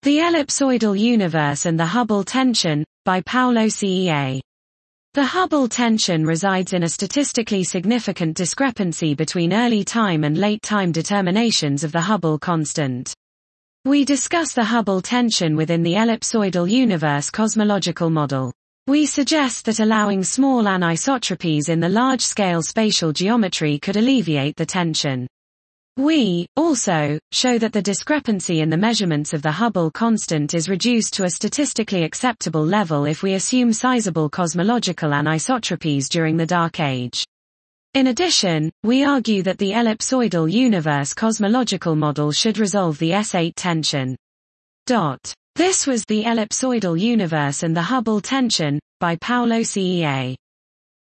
The Ellipsoidal Universe and the Hubble Tension, by Paolo CEA. The Hubble tension resides in a statistically significant discrepancy between early time and late time determinations of the Hubble constant. We discuss the Hubble tension within the ellipsoidal universe cosmological model. We suggest that allowing small anisotropies in the large-scale spatial geometry could alleviate the tension. We, also, show that the discrepancy in the measurements of the Hubble constant is reduced to a statistically acceptable level if we assume sizable cosmological anisotropies during the Dark Age. In addition, we argue that the ellipsoidal universe cosmological model should resolve the S8 tension. This was The Ellipsoidal Universe and the Hubble Tension, by Paolo CEA.